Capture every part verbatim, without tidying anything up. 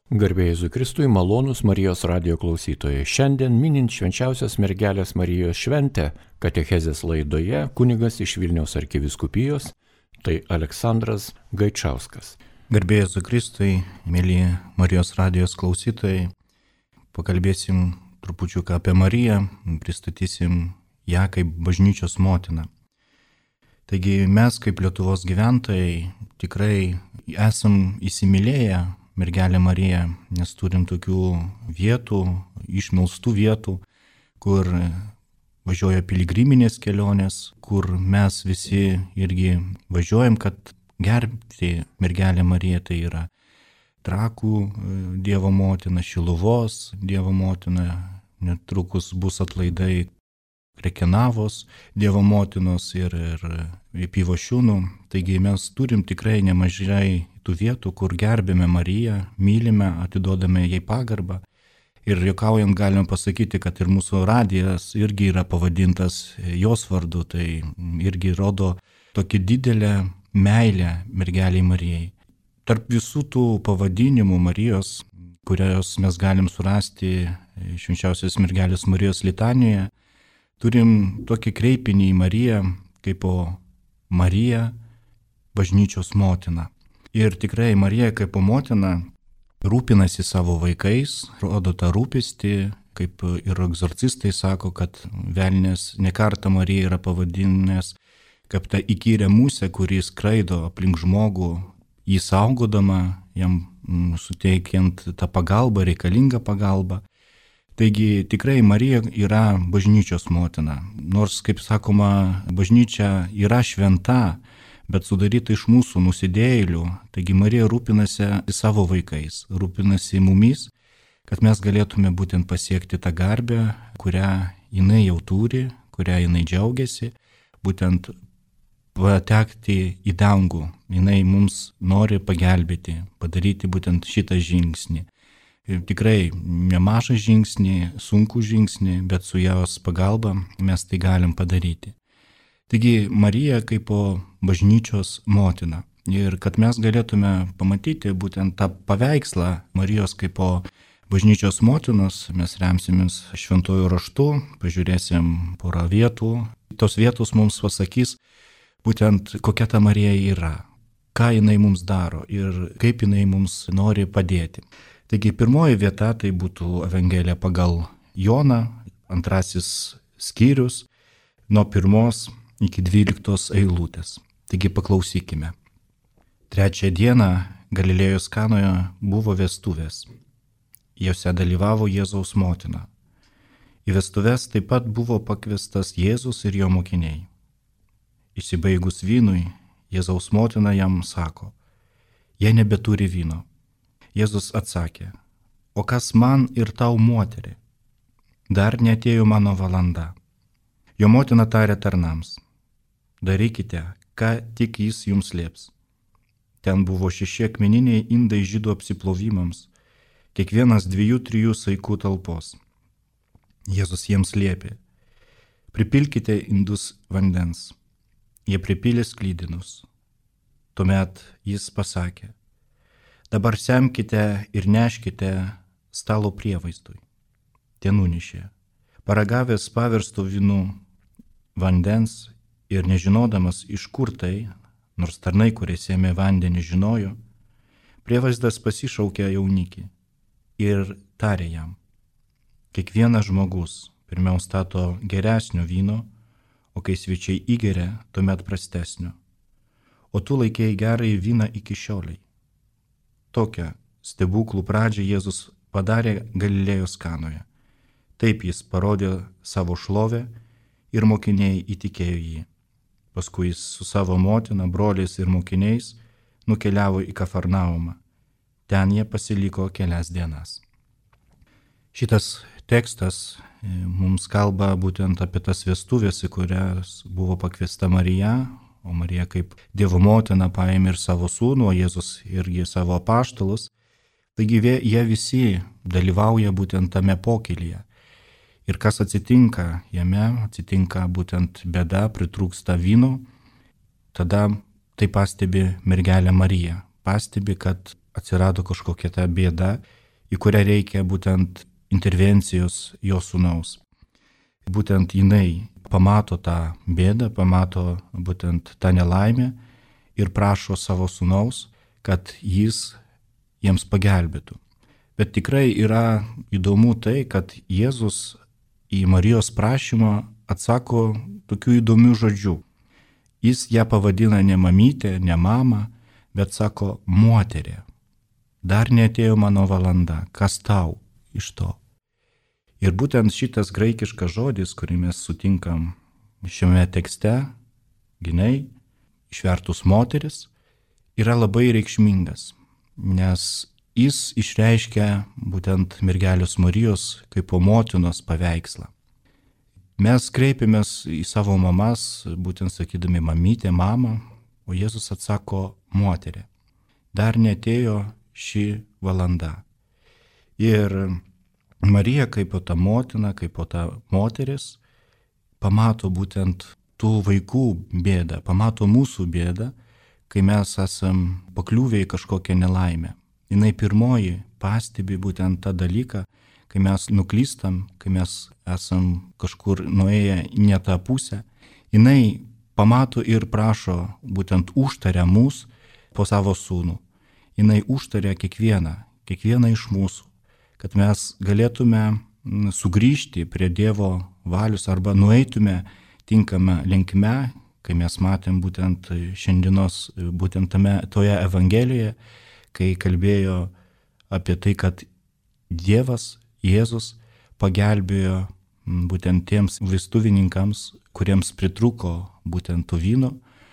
Garbė Jėzui Kristui, malonūs Marijos radijo klausytojai. Šiandien minint švenčiausios mergelės Marijos šventę katechezės laidoje kunigas iš Vilniaus arkivyskupijos, tai Aleksandras Gaičauskas. Garbė Jėzui Kristui, mėly Marijos radijos klausytojai, pakalbėsim trupučiuką apie Mariją, pristatysim ją kaip bažnyčios motiną. Taigi mes kaip Lietuvos gyventojai tikrai esam įsimylėję mergelę Mariją, nes turim tokių vietų, išmelstų vietų, kur važiuoja piligriminės kelionės, kur mes visi irgi važiuojam, kad gerbti mergelę Mariją. Tai yra Trakų Dievo motina, Šiluvos Dievo motina, netrukus bus atlaidai Krekenavos Dievo motinos ir, ir Pivašiūnų. Taigi mes turim tikrai nemažai tų vietų, kur gerbėme Mariją, mylime, atiduodame jai pagarbą. Ir juokaujant galime pasakyti, kad ir mūsų radijas irgi yra pavadintas jos vardu, tai irgi rodo tokį didelę meilę mergeliai Marijai. Tarp visų tų pavadinimų Marijos, kurios mes galim surasti švenčiausios mergelės Marijos litanijoje, turim tokį kreipinį į Mariją kaip po Marija, bažnyčios motina. Ir tikrai Marija kaip po motina rūpinasi savo vaikais, rodo tą rūpestį, kaip ir egzorcistai sako, kad velnias ne kartą Mariją yra pavadinęs kaip ta įkyrė musė, kuri skraido aplink žmogų, jį saugodama, jam suteikiant tą pagalbą, reikalingą pagalbą. Taigi tikrai Marija yra bažnyčios motina. Nors, kaip sakoma, bažnyčia yra šventa, bet sudaryta iš mūsų nusidėjėlių. Taigi Marija rūpinasi savo vaikais, rūpinasi mumis, kad mes galėtume būtent pasiekti tą garbę, kurią jinai jau turi, kurią jinai džiaugiasi, būtent patekti į dangų. Jinai mums nori pagelbėti, padaryti būtent šitą žingsnį. Tikrai nemažą žingsnį, sunkų žingsnį, bet su jos pagalba mes tai galim padaryti. Taigi Marija kaip po bažnyčios motina. Ir kad mes galėtume pamatyti būtent tą paveikslą Marijos kaip po bažnyčios motinos, mes remsimės šventuoju raštu, pažiūrėsim porą vietų. Tos vietos mums pasakys būtent kokia ta Marija yra, ką jinai mums daro ir kaip jinai mums nori padėti. Taigi pirmoji vieta tai būtų Evangelija pagal Joną, antrasis skyrius, nuo pirmos iki dvyliktos eilutės. Taigi paklausykime. Trečią dieną Galilėjos Kanoje buvo vestuvės. Jose dalyvavo Jėzaus motina. Į vestuves taip pat buvo pakviestas Jėzus ir jo mokiniai. Išsibaigus vynui, Jėzaus motina jam sako, jie nebeturi vyno. Jėzus atsakė, o kas man ir tau, moterį? Dar neatėjo mano valanda. Jo motina tarė tarnams, darykite, ką tik jis jums lieps. Ten buvo šeši akmeniniai indai žydų apsiplovimams, kiekvienas dviejų, trijų saikų talpos. Jėzus jiems liepė, pripilkite indus vandens. Jie pripylė sklydinus. Tuomet jis pasakė, dabar semkite ir neškite stalo prievaizdui. Tie nunešė. Paragavęs paversto vynu vandens ir nežinodamas iš kur tai, nors tarnai, kurie sėmė vandenį, žinojo, prievaizdas pasišaukė jaunikį ir tarė jam, kiekvienas žmogus pirmiau stato geresnio vyno, o kai svečiai įgeria, tuomet prastesnio. O tu laikėjai gerąjį vyną iki šioliai. Tokią stebuklų pradžią Jėzus padarė Galilėjos Kanoje. Taip jis parodė savo šlovę ir mokiniai įtikėjo jį. Paskui jis su savo motina, broliais ir mokiniais nukeliavo į Kafarnaumą. Ten jie pasiliko kelias dienas. Šitas tekstas mums kalba būtent apie tas vestuvės, į kurias buvo pakviesta Marija, o Marija kaip Dievo motina paėmė ir savo sūnų, o Jėzus irgi savo apaštalus. Taigi jie visi dalyvauja būtent tame pokylyje. Ir kas atsitinka jame, atsitinka būtent bėda, pritrūksta vyno, tada tai pastebi mergelė Marija. Pastebi, kad atsirado kažkokia ta bėda, į kurią reikia būtent intervencijos jo sūnaus. Būtent jinai pamato tą bėdą, pamato būtent tą nelaimę ir prašo savo sūnaus, kad jis jiems pagelbėtų. Bet tikrai yra įdomu tai, kad Jėzus į Marijos prašymą atsako tokių įdomių žodžių. Jis ją pavadina ne mamytė, ne mama, bet sako moterė. Dar neatėjo mano valanda, kas tau iš to? Ir būtent šitas graikiškas žodis, kurį mes sutinkam šiame tekste, gynai, išvertus moteris, yra labai reikšmingas, nes jis išreiškia būtent mergelės Marijos kaip po motinos paveikslą. Mes kreipiamės į savo mamas, būtent sakydami mamytė, mama, o Jėzus atsako moterė. Dar neatėjo ši valanda. Ir Marija kaip po ta motina, kaip po ta moteris, pamato būtent tų vaikų bėdą, pamato mūsų bėdą, kai mes esam pakliuvę į kažkokią nelaimę. Jinai pirmoji pastebi būtent tą dalyką, kai mes nuklystam, kai mes esam kažkur nuėję į ne tą pusę. Jinai pamato ir prašo būtent užtaria mus po savo sūnų. Jinai užtaria kiekvieną, kiekvieną iš mūsų, kad mes galėtume sugrįžti prie Dievo valios arba nueitume tinkamą linkme, kai mes matėm būtent šiandienos, būtent tame, toje Evangelijoje, kai kalbėjo apie tai, kad Dievas, Jėzus pagelbėjo būtent tiems vestuvininkams, kuriems pritruko būtent to vyno,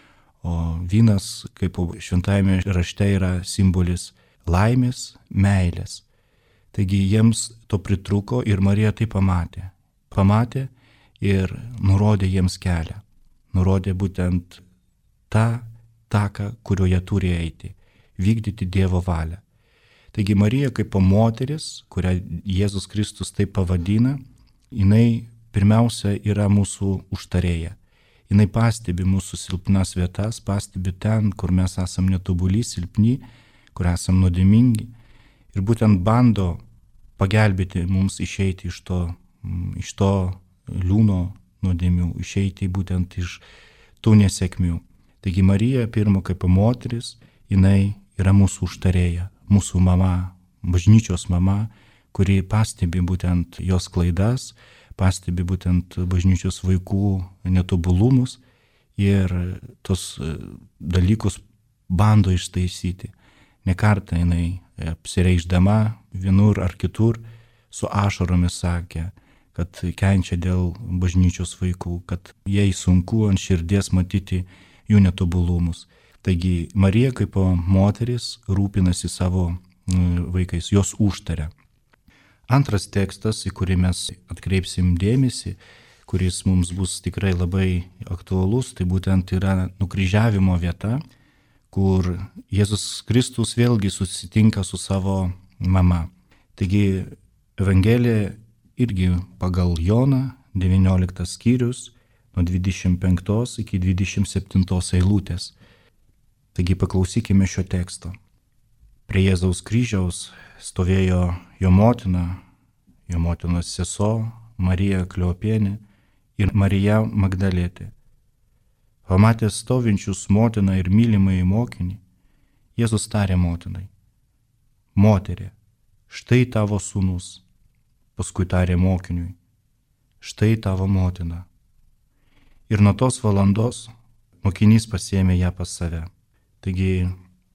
o vynas, kaip šventajame rašte, yra simbolis laimės, meilės. Taigi jiems to pritruko ir Marija tai pamatė. Pamatė ir nurodė jiems kelią. Nurodė būtent tą taką, kuriuo jie turi eiti, vykdyti Dievo valią. Taigi Marija kaip moteris, kurią Jėzus Kristus taip pavadina, jinai pirmiausia yra mūsų užtarėja. Jinai pastebi mūsų silpnas vietas, pastebi ten, kur mes esam netobuli, silpni, kur esam nuodėmingi. Ir būtent bando pagelbėti mums išeiti iš to, iš to liūno nuodėmių, išeiti būtent iš tų nesėkmių. Taigi Marija pirma kaip moteris, jinai yra mūsų užtarėja, mūsų mama, bažnyčios mama, kuri pastebi būtent jos klaidas, pastebi būtent bažnyčios vaikų netobulumus ir tos dalykus bando ištaisyti. Nekartą jinai apsireikšdama vienur ar kitur su ašaromis sakė, kad kenčia dėl bažnyčios vaikų, kad jai sunku ant širdies matyti jų netobulumus. Taigi Marija kaip moteris rūpinasi savo vaikais, jos užtaria. Antras tekstas, į kurį mes atkreipsim dėmesį, kuris mums bus tikrai labai aktualus, tai būtent yra nukryžiavimo vieta, kur Jėzus Kristus vėlgi susitinka su savo mama. Taigi Evangelija irgi pagal Joną, devynioliktas skyrius, nuo dvidešimt penktos iki dvidešimt septintos eilutės. Taigi paklausykime šio teksto. Prie Jėzaus kryžiaus stovėjo jo motina, jo motinos sesuo Marija Kleopienė ir Marija Magdalietė. Pamatęs stovinčius motiną ir mylimąjį mokinį, Jėzus tarė motinai: Moterie, štai tavo sūnus. Paskui tarė mokiniui: Štai tavo motina. Ir nuo tos valandos mokinys pasiėmė ją pas save. Taigi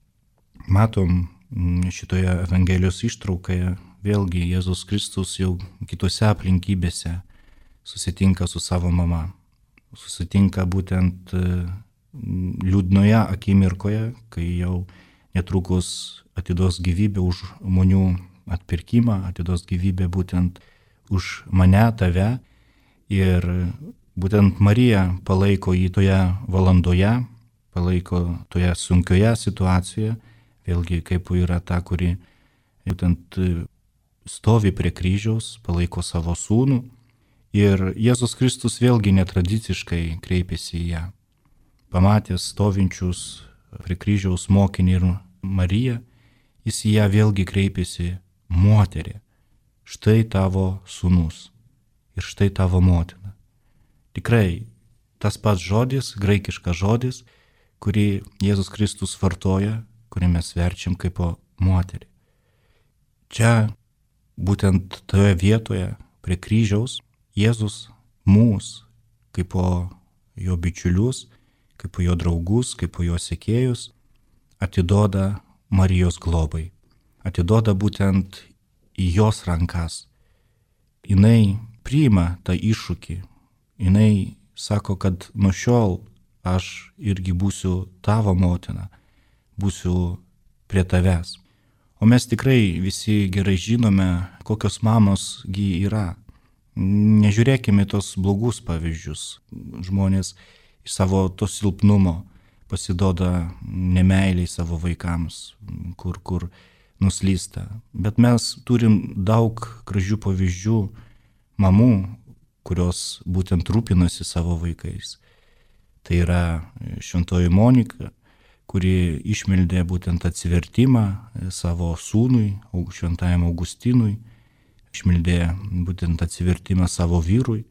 matom šitoje Evangelijos ištraukoje vėlgi Jėzus Kristus jau kitose aplinkybėse susitinka su savo mama. Susitinka būtent liūdnoje akimirkoje, kai jau netrukus atiduos gyvybę už žmonių atpirkimą, atiduos gyvybę būtent už mane, tave. Ir būtent Marija palaiko jį toje valandoje, palaiko toje sunkioje situacijoje, vėlgi kaip yra ta, kuri būtent stovi prie kryžiaus, palaiko savo sūnų. Ir Jėzus Kristus vėlgi netradiciškai kreipėsi į ją. Pamatęs stovinčius prie kryžiaus mokinį ir Mariją, jis į ją vėlgi kreipėsi: moterį, štai tavo sūnus ir štai tavo motina. Tikrai tas pats žodis, graikiškas žodis, kurį Jėzus Kristus vartoja, kurį mes verčiam kaip moterį. Čia, būtent toje vietoje, prie kryžiaus, Jėzus mūs, kaip jo bičiulius, kaip jo draugus, kaip jo sekėjus, atiduoda Marijos globai. Atiduoda būtent į jos rankas. Jinai priima tą iššūkį. Jinai sako, kad nuo šiol aš irgi būsiu tavo motina, būsiu prie tavęs. O mes tikrai visi gerai žinome, kokios mamosgi yra. Nežiūrėkime tos blogus pavyzdžius. Žmonės iš savo to silpnumo pasiduoda nemeiliai savo vaikams, kur, kur nuslysta. Bet mes turim daug gražių pavyzdžių mamų, kurios būtent rūpinasi savo vaikais. Tai yra šventoji Monika, kuri išmeldė būtent atsivertimą savo sūnui, šventajam Augustinui, išmeldė būtent atsivertimą savo vyrui.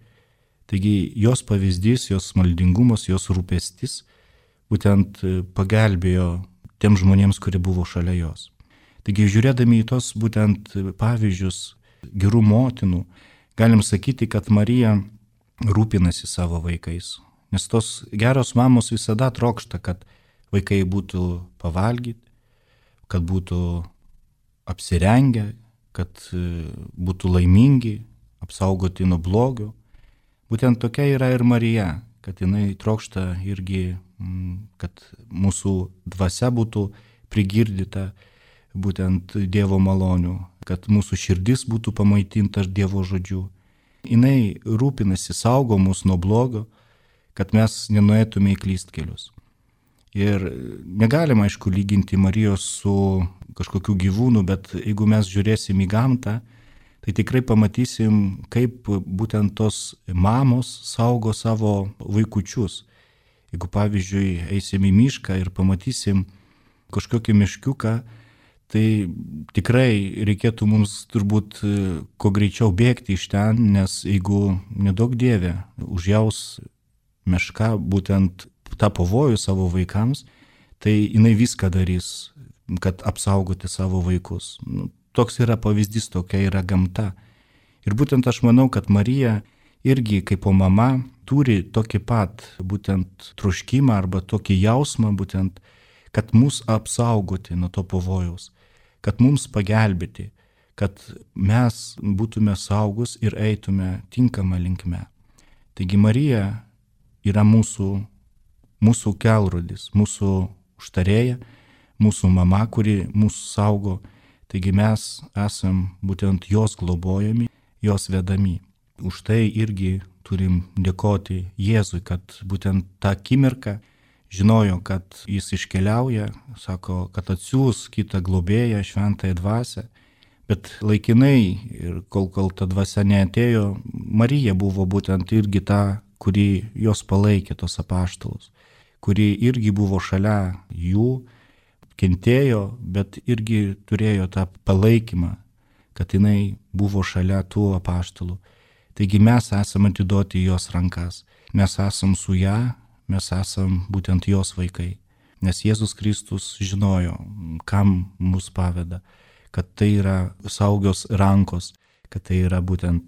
Taigi jos pavyzdys, jos maldingumas, jos rūpestis būtent pagelbėjo tiem žmonėms, kurie buvo šalia jos. Taigi žiūrėdami į tos būtent pavyzdžius gerų motinų, galim sakyti, kad Marija rūpinasi savo vaikais. Nes tos geros mamos visada trokšta, kad vaikai būtų pavalgyti, kad būtų apsirengę, kad būtų laimingi, apsaugoti nuo blogio. Būtent tokia yra ir Marija, kad jinai trokšta irgi, kad mūsų dvasia būtų prigirdyta būtent Dievo malonių, kad mūsų širdis būtų pamaitinta Dievo žodžiu. Jinai rūpinasi, saugo mus nuo blogio, kad mes nenuėtume į klystkelius. Ir negalima, aišku, lyginti Marijos su kažkokiu gyvūnu, bet jeigu mes žiūrėsim į gamtą, tai tikrai pamatysim, kaip būtent tos mamos saugo savo vaikučius. Jeigu, pavyzdžiui, eisim į mišką ir pamatysim kažkokį miškiuką, tai tikrai reikėtų mums turbūt kuo greičiau bėgti iš ten, nes jeigu nedaug Dieve užjaus meška būtent tą pavojų savo vaikams, tai jinai viską darys, kad apsaugoti savo vaikus. Nu, toks yra pavyzdys, tokia yra gamta. Ir būtent aš manau, kad Marija irgi kaip mama turi tokį pat būtent troškimą arba tokį jausmą būtent, kad mus apsaugoti nuo to pavojaus, kad mums pagelbėti, kad mes būtume saugus ir eitume tinkamą linkme. Taigi Marija yra mūsų, mūsų kelrodis, mūsų užtarėja, mūsų mama, kuri mūsų saugo. Taigi mes esam būtent jos globojami, jos vedami. Už tai irgi turim dėkoti Jėzui, kad būtent tą akimirką žinojo, kad jis iškeliauja, sako, kad atsiųs kitą globėją, šventąją dvasią, bet laikinai ir kol, kol ta dvasia neatėjo, Marija buvo būtent irgi ta, kuri jos palaikė, tos apaštalus, kuri irgi buvo šalia jų, kentėjo, bet irgi turėjo tą palaikymą, kad jinai buvo šalia tų apaštalų. Taigi mes esame atiduoti jos rankas, mes esam su ją, mes esam būtent jos vaikai, nes Jėzus Kristus žinojo, kam mus paveda, kad tai yra saugios rankos, kad tai yra būtent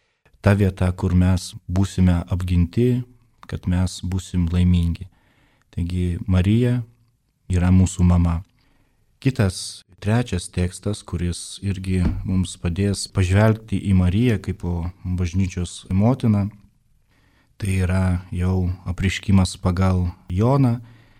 ta vieta, kur mes būsime apginti, kad mes būsim laimingi. Taigi Marija yra mūsų mama. Kitas, trečias tekstas, kuris irgi mums padės pažvelgti į Mariją kaip bažnyčios motiną, tai yra jau apreiškimas pagal Joną.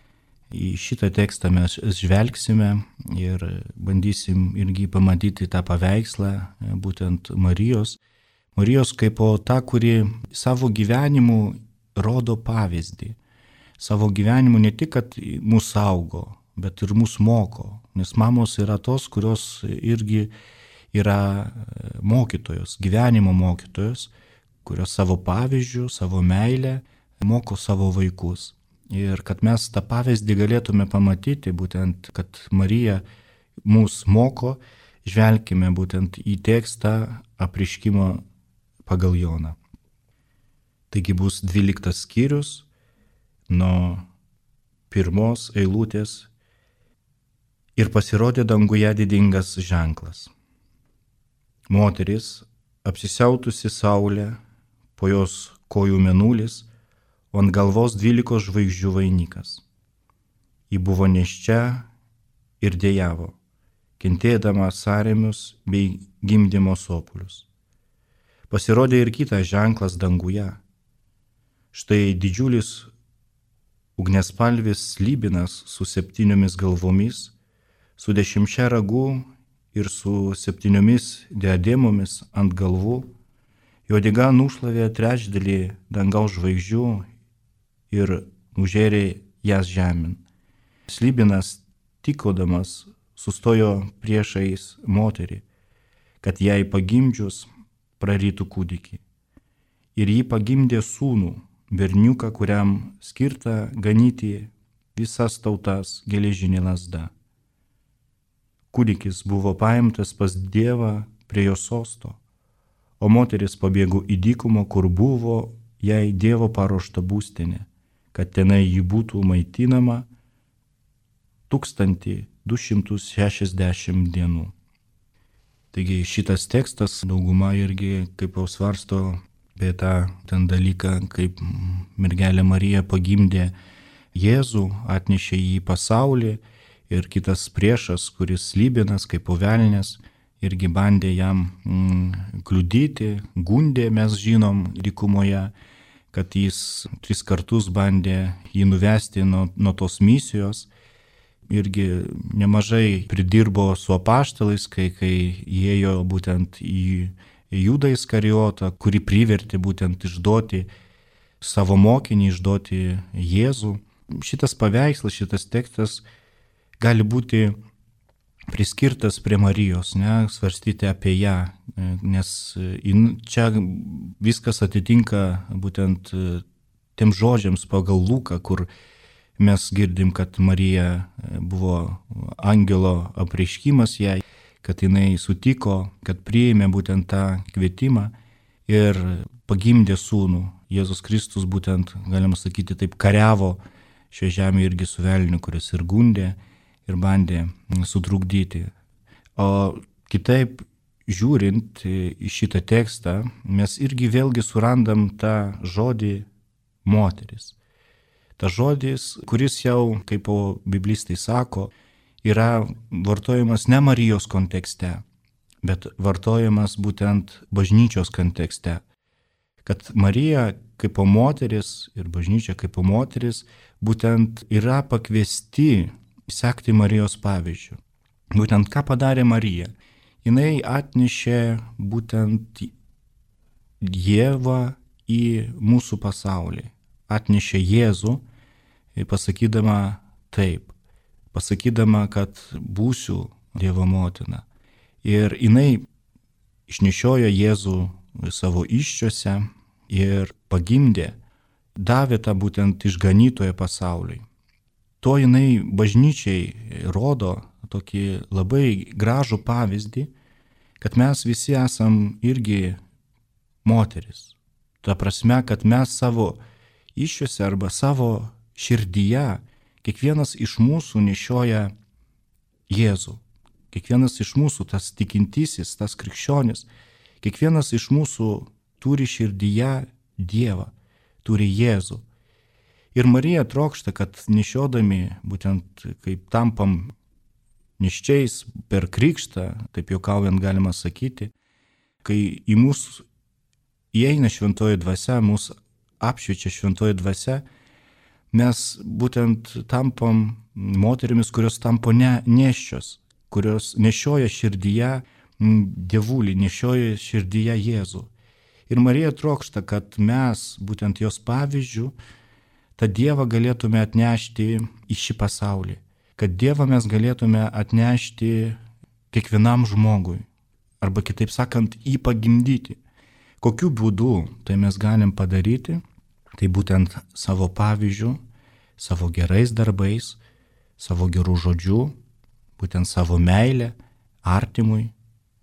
Į šitą tekstą mes žvelgsime ir bandysim irgi pamatyti tą paveikslą būtent Marijos. Marijos kaip ta, kuri savo gyvenimu rodo pavyzdį. Savo gyvenimu ne tik, kad mūsų saugo, bet ir mūsų moko. Nes mamos yra tos, kurios irgi yra mokytojos, gyvenimo mokytojos, kurios savo pavyzdžių, savo meilę moko savo vaikus. Ir kad mes tą pavyzdį galėtume pamatyti, būtent, kad Marija mus moko, žvelkime būtent į tekstą apreiškimo pagal Joną. Taigi bus dvyliktas skyrius nuo pirmos eilutės. Ir pasirodė danguje didingas ženklas. Moteris, apsisiautusi saulė, po jos kojų mėnulis, o ant galvos dvylikos žvaigždžių vainikas. Ji buvo nėščia ir dejavo, kentėdama sąrėmius bei gimdymo sopulius. Pasirodė ir kitas ženklas danguje. Štai didžiulis ugniaspalvis slybinas su septyniomis galvomis, su dešimčia ragų ir su septyniomis diademomis ant galvų. Jo uodega nušlavė trečdalį dangaus žvaigždžių ir užėrė jas žemyn. Slybinas tykodamas sustojo priešais moterį, kad jai pagimdžius prarytų kūdikį. Ir ji pagimdė sūnų, berniuką, kuriam skirta ganyti visas tautas geležinė lazda. Kūdikis buvo paimtas pas Dievą prie jo sosto, o moteris pabėgo į dykumą, kur buvo jai Dievo paruošta būstinė, kad tenai ji būtų maitinama tūkstantį du šimtus šešiasdešimt dienų. Taigi šitas tekstas dauguma irgi kaip jau svarsto apie tą ten dalyką, kaip mergelė Marija pagimdė Jėzų, atnešė jį į pasaulį, ir kitas priešas, kuris slybinas kaip velnias, irgi bandė jam mm, kliudyti, gundė, mes žinom, dykumoje, kad jis tris kartus bandė jį nuvesti nuo, nuo tos misijos. Irgi nemažai pridirbo su apaštalais, kai, kai įėjo būtent į Judą Iskarijotą, kurį privertė būtent išduoti savo mokinį, išduoti Jėzų. Šitas paveikslas, šitas tekstas gali būti priskirtas prie Marijos, ne, svarstyti apie ją, nes čia viskas atitinka būtent tiem žodžiams pagal Luką, kur mes girdim, kad Marija buvo angelo apreiškimas jai, kad jinai sutiko, kad priėmė būtent tą kvietimą ir pagimdė sūnų. Jėzus Kristus būtent, galima sakyti, taip kariavo šioje žemėje irgi su velniu, kuris ir gundė, ir bandė sutrukdyti. O kitaip žiūrint į šitą tekstą, mes irgi vėlgi surandam tą žodį moteris. Ta žodis, kuris jau, kaip biblistai sako, yra vartojamas ne Marijos kontekste, bet vartojamas būtent bažnyčios kontekste. Kad Marija kaip moteris ir bažnyčia kaip moteris būtent yra pakviesti sekti Marijos pavyzdžiu. Būtent ką padarė Marija? Jinai atnešė būtent Dievą į mūsų pasaulį. Atnešė Jėzų, pasakydama taip, pasakydama, kad būsiu Dievo motina. Ir jinai išnešiojo Jėzų savo įsčiose ir pagimdė, davė tą būtent išganytoją pasauliui. To jinai bažnyčiai rodo tokį labai gražų pavyzdį, kad mes visi esam irgi moteris. Ta prasme, kad mes savo įsčiose arba savo širdyje, kiekvienas iš mūsų nešioja Jėzų. Kiekvienas iš mūsų, tas tikintysis, tas krikščionis, kiekvienas iš mūsų turi širdyje Dievą, turi Jėzų. Ir Marija trokšta, kad nešiodami, būtent kaip tampam neščiais per krikštą, taip juokaujant galima sakyti, kai į mūsų įeina šventoji dvasia, mūsų apšviečia šventoji dvasia, mes būtent tampam moterimis, kurios tampo ne, neščios, kurios nešioja širdyje Dievulį, nešioja širdyje Jėzų. Ir Marija trokšta, kad mes būtent jos pavyzdžių tą Dievą galėtume atnešti į šį pasaulį, kad Dievą mes galėtume atnešti kiekvienam žmogui, arba kitaip sakant, jį pagimdyti. Kokiu būdu tai mes galim padaryti? Tai būtent savo pavyzdžių, savo gerais darbais, savo gerų žodžių, būtent savo meilę artimui,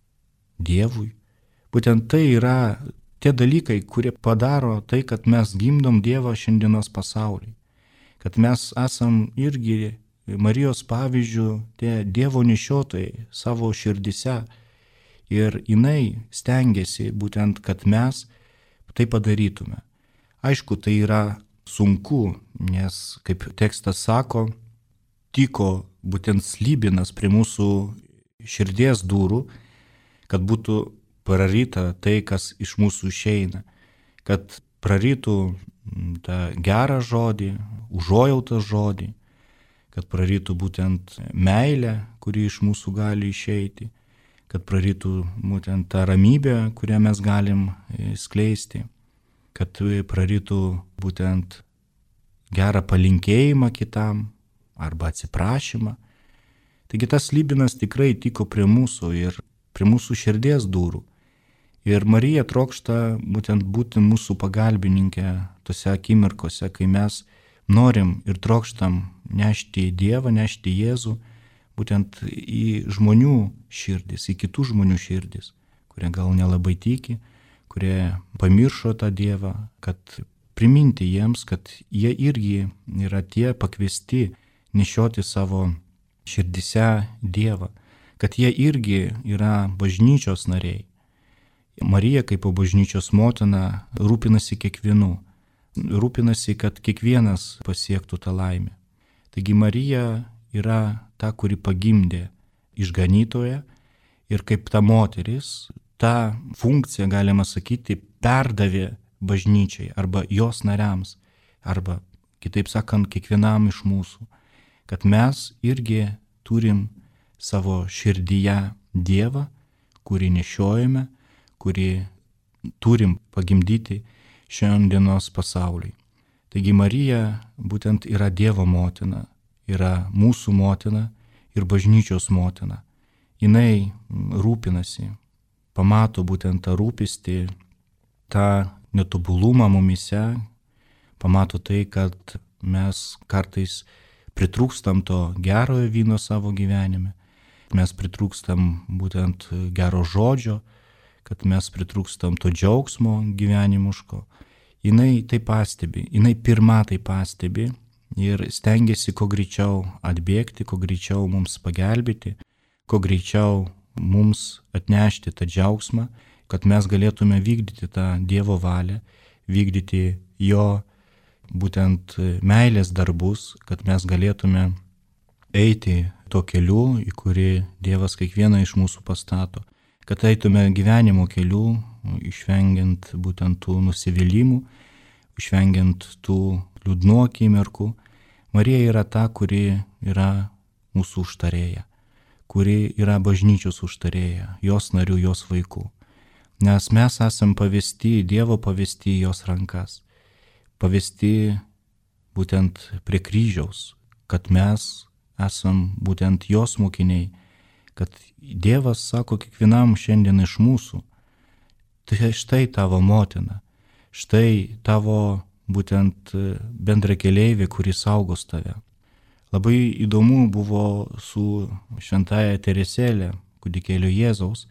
Dievui. Būtent tai yra tie dalykai, kurie padaro tai, kad mes gimdom Dievą šiandienos pasaulyje. Kad mes esam irgi Marijos pavyzdžių, tie Dievo nešiotojai savo širdise. Ir jinai stengiasi būtent, kad mes tai padarytume. Aišku, tai yra sunku, nes, kaip tekstas sako, tyko būtent slybinas prie mūsų širdies durų, kad būtų praryta tai, kas iš mūsų išeina, kad prarytų tą gerą žodį, užuojautą žodį, kad prarytų būtent meilę, kuri iš mūsų gali išeiti, kad prarytų būtent tą ramybę, kurią mes galim skleisti, kad prarytų būtent gerą palinkėjimą kitam arba atsiprašymą. Taigi tas slybinas tikrai tiko prie mūsų ir prie mūsų širdies durų. Ir Marija trokšta būtent būti mūsų pagalbininkė tose akimirkose, kai mes norim ir trokštam nešti Dievą, nešti Jėzų būtent į žmonių širdis, į kitų žmonių širdis, kurie gal nelabai tiki, kurie pamiršo tą Dievą, kad priminti jiems, kad jie irgi yra tie pakviesti nešioti savo širdise Dievą, kad jie irgi yra bažnyčios nariai. Marija kaip bažnyčios motina rūpinasi kiekvienu, rūpinasi, kad kiekvienas pasiektų tą laimę. Taigi Marija yra ta, kuri pagimdė išganytoją ir kaip ta moteris, tą funkciją, galima sakyti, perdavė bažnyčiai arba jos nariams, arba, kitaip sakant, kiekvienam iš mūsų, kad mes irgi turim savo širdyje Dievą, kurį nešiojame, kurį turim pagimdyti šiandienos pasauliui. Taigi Marija būtent yra Dievo motina, yra mūsų motina ir bažnyčios motina. Jinai rūpinasi, pamato būtent tą rūpestį, tą netobulumą mumise, pamato tai, kad mes kartais pritrūkstam to gerojo vyno savo gyvenime, mes pritrūkstam būtent gero žodžio, kad mes pritrūkstam to džiaugsmo gyvenimuško. Jinai tai pastebi, jinai pirma tai pastebi ir stengiasi kuo greičiau atbėgti, kuo greičiau mums pagelbėti, kuo greičiau mums atnešti tą džiaugsmą, kad mes galėtume vykdyti tą Dievo valią, vykdyti jo būtent meilės darbus, kad mes galėtume eiti tuo keliu, į kurį Dievas kiekvieną iš mūsų pastato, kad eitume gyvenimo keliu, išvengiant būtent tų nusivylimų, išvengiant tų liūdnų akimirkų. Marija yra ta, kuri yra mūsų užtarėja, kuri yra bažnyčios užtarėja, jos narių, jos vaikų. Nes mes esam pavesti, Dievo pavesti į jos rankas, pavesti būtent prie kryžiaus, kad mes esam būtent jos mokiniai, kad Dievas sako kiekvienam šiandien iš mūsų, tai štai tavo motina, štai tavo būtent bendrakeleivė, kuri saugos tave. Labai įdomu buvo su šventaja Teresėlė, kūdikėlio Jėzaus,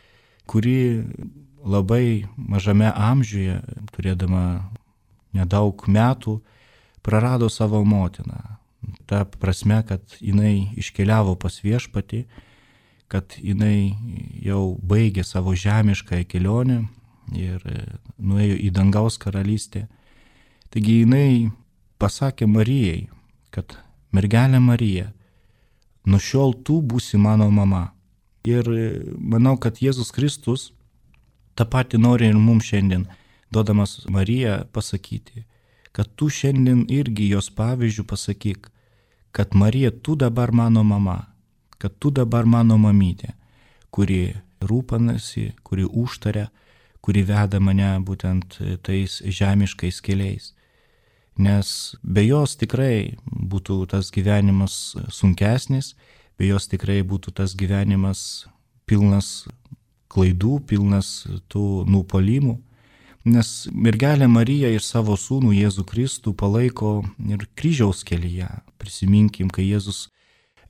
kuri labai mažame amžiuje, turėdama nedaug metų, prarado savo motiną. Ta prasme, kad jinai iškeliavo pas viešpatį, kad jinai jau baigė savo žemiškąją kelionę ir nuėjo į dangaus karalystę. Taigi jinai pasakė Marijai, kad mergelė Marija, nuo šiol tu būsi mano mama. Ir manau, kad Jėzus Kristus tą patį nori ir mums šiandien, duodamas Mariją pasakyti, kad tu šiandien irgi jos pavyzdžių pasakyk, kad Marija, tu dabar mano mama, kad tu dabar mano mamytė, kuri rūpinasi, kuri užtaria, kuri veda mane būtent tais žemiškais keliais. Nes be jos tikrai būtų tas gyvenimas sunkesnis, be jos tikrai būtų tas gyvenimas pilnas klaidų, pilnas tų nupolimų. Nes mergelė Marija ir savo sūnų Jėzų Kristų palaiko ir kryžiaus kelyje. Prisiminkim, kai Jėzus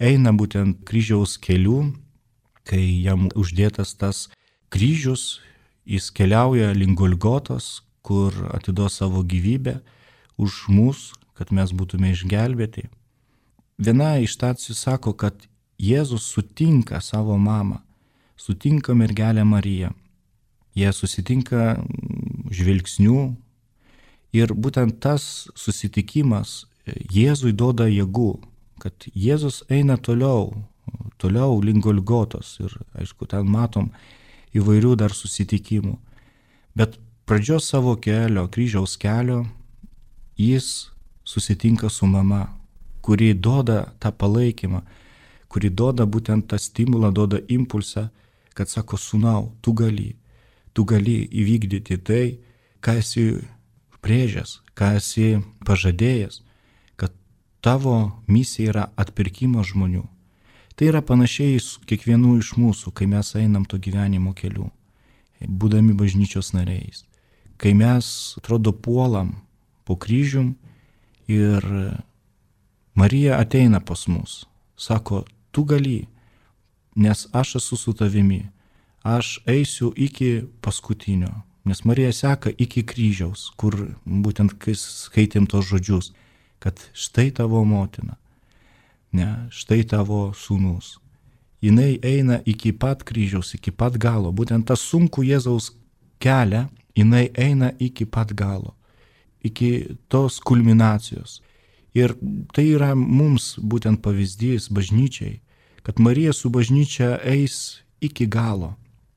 eina būtent kryžiaus keliu, kai jam uždėtas tas kryžius, jis keliauja link Golgotos, kur atiduos savo gyvybę už mus, kad mes būtume išgelbėti. Viena iš stacijų sako, kad Jėzus sutinka savo mamą, sutinka mergelę Mariją. Jie susitinka žvilgsnių ir būtent tas susitikimas Jėzui duoda jėgų, kad Jėzus eina toliau, toliau link Golgotos ir aišku, ten matom įvairių dar susitikimų. Bet pradžios savo kelio, kryžiaus kelio, jis susitinka su mama, kuri duoda tą palaikymą, kuri duoda būtent tą stimulą, duoda impulsą, kad sako, sūnau, tu gali, tu gali įvykdyti tai, ką esi brėžęs, ką esi pažadėjęs, kad tavo misija yra atpirkimas žmonių. Tai yra panašiai su kiekvienu iš mūsų, kai mes einam to gyvenimo keliu, būdami bažnyčios nariais, kai mes, atrodo, puolam po kryžium ir Marija ateina pas mus, sako, tu gali, nes aš esu su tavimi, aš eisiu iki paskutinio, nes Marija seka iki kryžiaus, kur būtent kai skaitėm tos žodžius, kad štai tavo motina, ne, štai tavo sūnus. Jinai eina iki pat kryžiaus, iki pat galo, būtent tą sunkų Jėzaus kelią, jinai eina iki pat galo, iki tos kulminacijos. Ir tai yra mums būtent pavyzdys bažnyčiai, kad Marija su bažnyčia eis iki galo,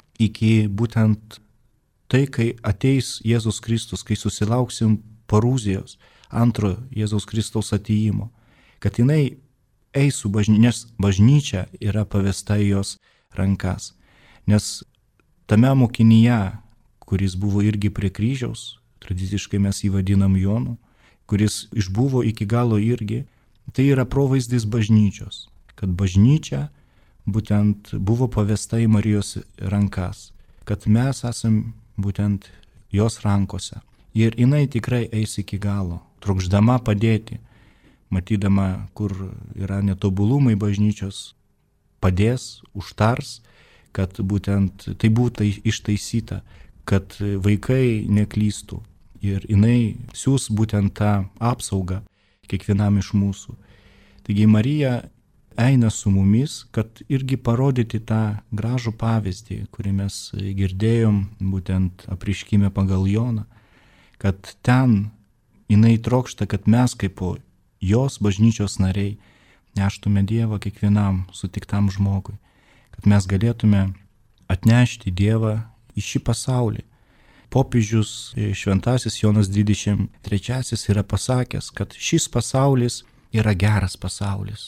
iki būtent tai, kai ateis Jėzus Kristus, kai susilauksim parūzijos, antro Jėzaus Kristaus atėjimo, kad jinai eis su bažnyčia, nes bažnyčia yra pavesta į jos rankas. Nes tame mokinyje, kuris buvo irgi prie kryžiaus, tradiciškai mes jį vadinam Jonu, kuris išbuvo iki galo irgi, tai yra provaizdis bažnyčios, kad bažnyčia būtent buvo pavesta į Marijos rankas, kad mes esam būtent jos rankose. Ir jinai tikrai eis iki galo, trokšdama padėti, matydama, kur yra netobulumai bažnyčios, padės, užtars, kad būtent tai būtų ištaisyta, kad vaikai neklystų. Ir jinai siūs būtent tą apsaugą kiekvienam iš mūsų. Taigi Marija eina su mumis, kad irgi parodyti tą gražų pavyzdį, kurį mes girdėjom būtent apreiškime pagal Joną, kad ten jinai trokšta, kad mes kaip jos bažnyčios nariai neštume Dievą kiekvienam sutiktam žmogui, kad mes galėtume atnešti Dievą į šį pasaulį. Popiežius šventasis Jonas dvidešimt trečiasis yra pasakęs, kad šis pasaulis yra geras pasaulis.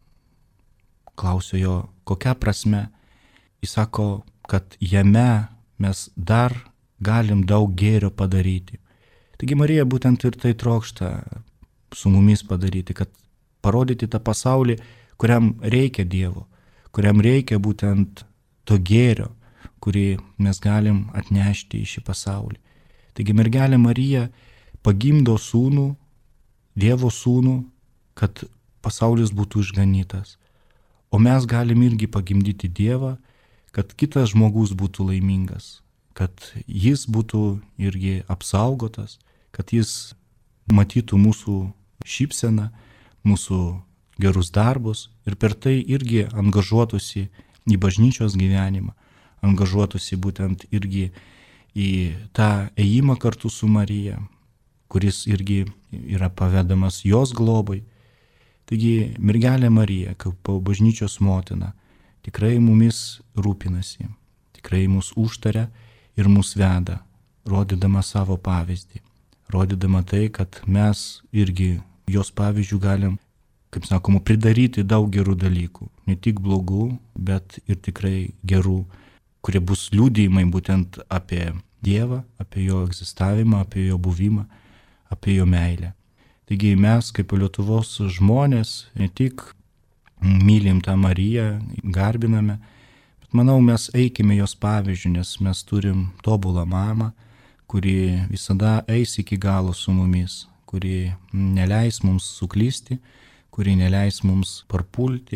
Klausiu jo, kokia prasme? Jis sako, kad jame mes dar galim daug gėrio padaryti. Taigi Marija būtent ir tai trokšta su mumis padaryti, kad parodyti tą pasaulį, kuriam reikia Dievo, kuriam reikia būtent to gėrio, kurį mes galim atnešti į šį pasaulį. Taigi mergelė Marija pagimdo sūnų, Dievo sūnų, kad pasaulis būtų išganytas. O mes galim irgi pagimdyti Dievą, kad kitas žmogus būtų laimingas, kad jis būtų irgi apsaugotas, kad jis matytų mūsų šypseną, mūsų gerus darbus ir per tai irgi angažuotųsi į bažnyčios gyvenimą, angažuotųsi būtent irgi į tą ėjimą kartu su Marija, kuris irgi yra pavedamas jos globai. Taigi mergelė Marija, kaip bažnyčios motina, tikrai mumis rūpinasi, tikrai mus užtaria ir mus veda, rodydama savo pavyzdį, rodydama tai, kad mes irgi jos pavyzdžių galim, kaip sakoma, pridaryti daug gerų dalykų, ne tik blogų, bet ir tikrai gerų, kurie bus liudijimai būtent apie Dievą, apie jo egzistavimą, apie jo buvimą, apie jo meilę. Taigi mes kaip Lietuvos žmonės ne tik mylim tą Mariją, garbiname, bet manau mes eikime jos pavyzdžių, nes mes turim tobulą mamą, kuri visada eis iki galo su mumis, kuri neleis mums suklysti, kuri neleis mums parpulti,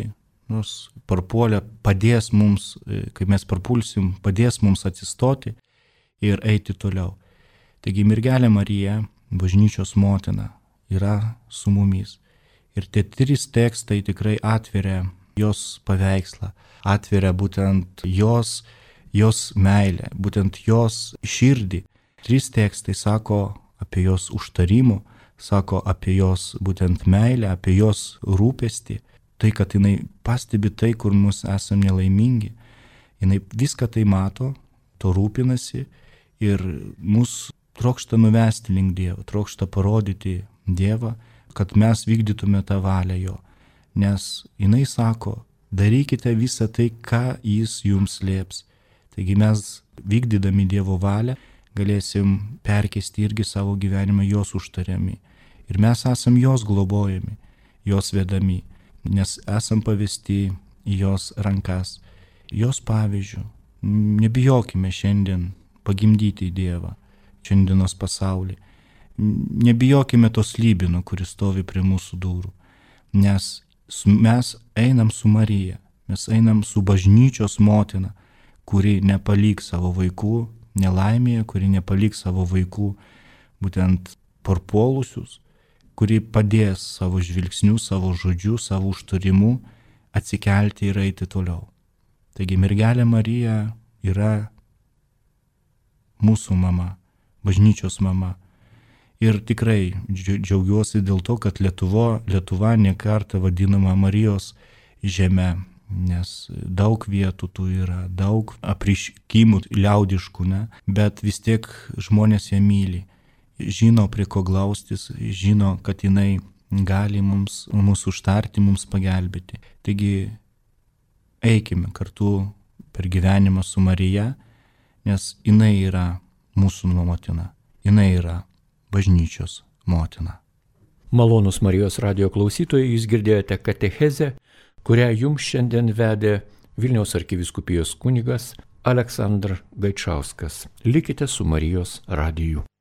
nors parpuolę, padės mums, kai mes parpulsim, padės mums atsistoti ir eiti toliau. Taigi mergelė Marija, bažnyčios motina, yra su mumis. Ir tie trys tekstai tikrai atveria jos paveikslą, atveria būtent jos, jos meilę, būtent jos širdį. Trys tekstai sako apie jos užtarimų, sako apie jos būtent meilę, apie jos rūpestį. Tai, kad jinai pastebi tai, kur mus esame nelaimingi. Jinai viską tai mato, to rūpinasi ir mus trokšta nuvesti link Dievo, trokšta parodyti Dievą, kad mes vykdytume tą valią jo. Nes jinai sako, darykite visą tai, ką jis jums lieps. Taigi mes vykdydami Dievo valią galėsim perkeisti irgi savo gyvenimą jos užtariami. Ir mes esam jos globojami, jos vedami, nes esam pavesti į jos rankas, jos pavyzdžių. Nebijokime šiandien pagimdyti Dievą, šiandienos pasaulį. Nebijokime to slibino, kuris stovi prie mūsų durų, nes mes einam su Marija, mes einam su bažnyčios motina, kuri nepalik savo vaikų nelaimėje, kuri nepalik savo vaikų būtent parpuolusius, kuri padės savo žvilgsnių, savo žodžių, savo užtarimu atsikelti ir eiti toliau. Taigi mergelė Marija yra mūsų mama, bažnyčios mama. Ir tikrai džiaugiuosi dėl to, kad Lietuva, Lietuva ne kartą vadinama Marijos žeme, nes daug vietų tų yra, daug apriškimų liaudiškų, ne? Bet vis tiek žmonės ją myli, žino prie ko glaustis, žino, kad jinai gali mums, mums užtarti, mums pagelbėti. Taigi eikime kartu per gyvenimą su Marija, nes jinai yra mūsų motina, jinai yra bažnyčios motina. Malonūs Marijos radijo klausytojai, jūs girdėjote katechezę, kurią jums šiandien vedė Vilniaus arkivyskupijos kunigas Aleksandras Gaičauskas. Likite su Marijos radiju.